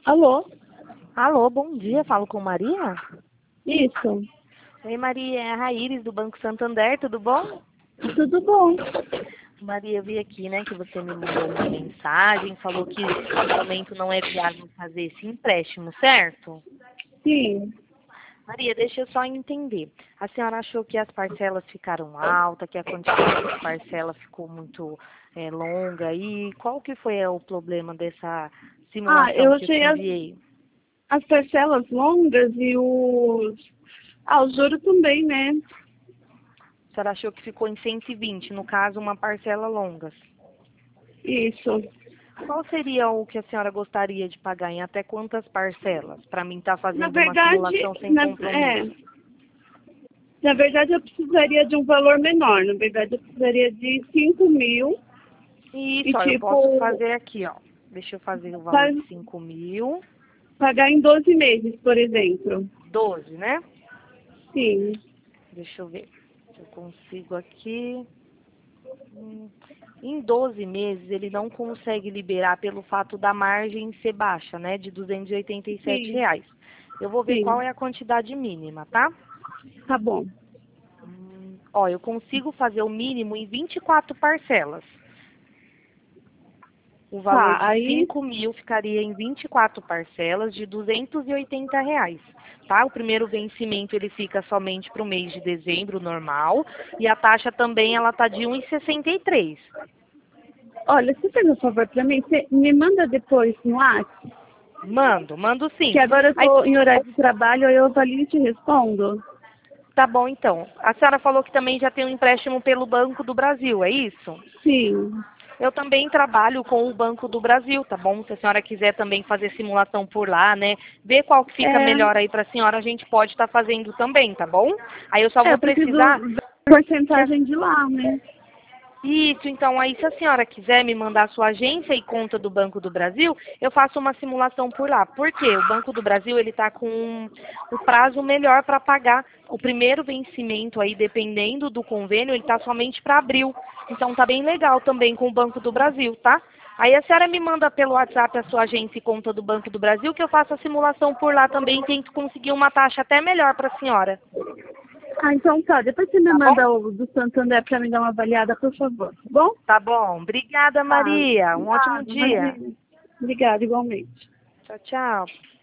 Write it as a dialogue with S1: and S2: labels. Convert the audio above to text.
S1: Alô?
S2: Alô, bom dia. Falo com Maria?
S1: Isso.
S2: Oi, Maria. É a Raíris do Banco Santander, tudo bom?
S1: Tudo bom?
S2: Maria, eu vi aqui, né, que você me mandou uma mensagem, falou que no momento não é viável fazer esse empréstimo, certo?
S1: Sim.
S2: Maria, deixa eu só entender. A senhora achou que as parcelas ficaram altas, que a quantidade de parcela ficou muito longa, e qual que foi o problema dessa
S1: Eu
S2: simulação que eu
S1: achei
S2: te enviei?
S1: as parcelas longas e os juros também, né?
S2: A senhora achou que ficou em 120, no caso, uma parcela longa.
S1: Isso.
S2: Qual seria o que a senhora gostaria de pagar em até quantas parcelas? Para mim estar
S1: Na
S2: fazendo uma
S1: verdade,
S2: simulação sem compromisso.
S1: na verdade eu precisaria de um valor menor. Na verdade, eu precisaria de 5.000 e,
S2: Isso, ó, eu posso
S1: tipo,
S2: fazer aqui, ó. Deixa eu fazer o valor
S1: pa-
S2: de 5.000,
S1: pagar em 12 meses, por exemplo.
S2: 12, né?
S1: Sim.
S2: Deixa eu ver se eu consigo aqui. Em 12 meses, ele não consegue liberar pelo fato da margem ser baixa, né? De R$ 287
S1: Sim.
S2: reais. Eu vou ver qual
S1: Sim.
S2: é a quantidade mínima, tá?
S1: Tá bom.
S2: Ó, eu consigo fazer o mínimo em 24 parcelas. O valor
S1: Tá,
S2: de
S1: aí
S2: 5.000 ficaria em 24 parcelas de R$ 280, tá? O primeiro vencimento ele fica somente para o mês de dezembro, normal, e a taxa também ela tá de 1,63.
S1: olha, você faz um favor pra mim? Você me manda depois no WhatsApp,
S2: Mando sim.
S1: que agora eu
S2: Aí,
S1: tô em horário de trabalho, aí eu avalio e te respondo.
S2: tá bom então. A senhora falou que também já tem um empréstimo pelo Banco do Brasil, é isso?
S1: Sim.
S2: Eu também trabalho com o Banco do Brasil, tá bom? Se a senhora quiser também fazer simulação por lá, né? Ver qual que fica
S1: É,
S2: melhor aí para a senhora, a gente pode estar fazendo também, tá bom? Aí eu só vou
S1: eu preciso
S2: precisar
S1: da
S2: que a...
S1: porcentagem de lá, né?
S2: Isso, então aí se a senhora quiser me mandar a sua agência e conta do Banco do Brasil, eu faço uma simulação por lá. Por quê? O Banco do Brasil, ele tá com o prazo melhor para pagar. O primeiro vencimento aí, dependendo do convênio, ele tá somente para abril. Então tá bem legal também com o Banco do Brasil, tá? Aí a senhora me manda pelo WhatsApp a sua agência e conta do Banco do Brasil, que eu faço a simulação por lá também e tento conseguir uma taxa até melhor para a senhora.
S1: Então tá, depois você me
S2: Tá bom?
S1: manda o do Santander pra me dar uma avaliada, por favor, tá bom?
S2: Tá bom. Obrigada,
S1: Tá,
S2: Maria. Um ótimo
S1: nada,
S2: dia.
S1: imagina. Obrigada, igualmente.
S2: Tchau, tchau.